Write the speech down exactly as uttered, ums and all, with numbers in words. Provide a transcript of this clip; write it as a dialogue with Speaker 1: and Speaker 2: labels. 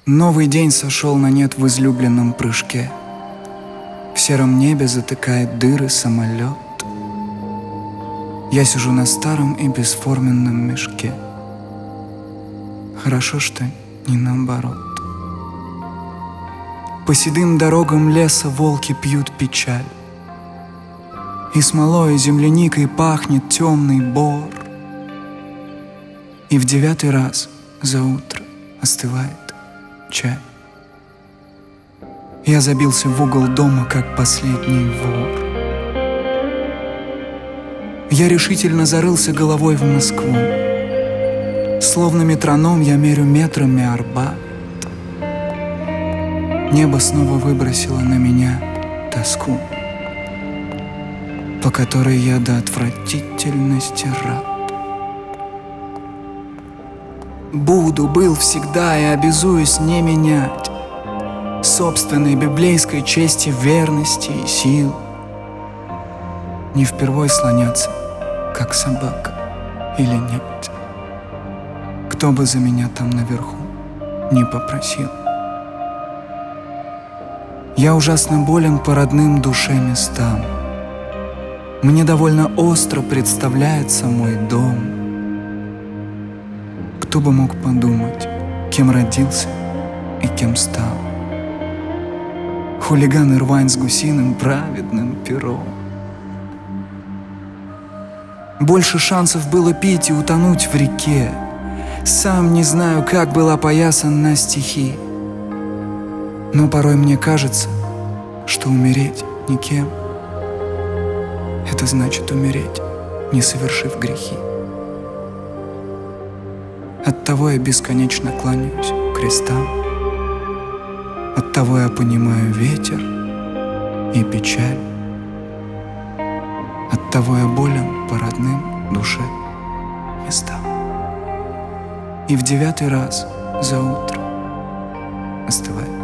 Speaker 1: Новый день сошел на нет в излюбленном прыжке. В сером небе затыкает дыры самолет. Я сижу на старом и бесформенном мешке. Хорошо, что не наоборот. По седым дорогам леса волки пьют печаль. И смолой и земляникой пахнет темный бор. И в девятый раз за утро остывает чай. Я забился в угол дома, как последний вор. Я решительно зарылся головой в Москву. Словно метроном я мерю метрами Арбат. Небо снова выбросило на меня тоску, по которой я до отвратительности рад. Буду, был всегда и обязуюсь не менять собственной библейской чести, верности и сил. Не впервой слоняться, как собака, или нет. Кто бы за меня там наверху не попросил. Я ужасно болен по родным душе местам. Мне довольно остро представляется мой дом. Кто бы мог подумать, кем родился и кем стал? Хулиган Ирвайн с гусиным праведным пером. Больше шансов было пить и утонуть в реке. Сам не знаю, как был опоясан на стихи. Но порой мне кажется, что умереть никем — это значит умереть, не совершив грехи. Оттого я бесконечно кланяюсь крестам. Оттого я понимаю ветер и печаль. Оттого я болен по родным душе местам. И в девятый раз за утро остывает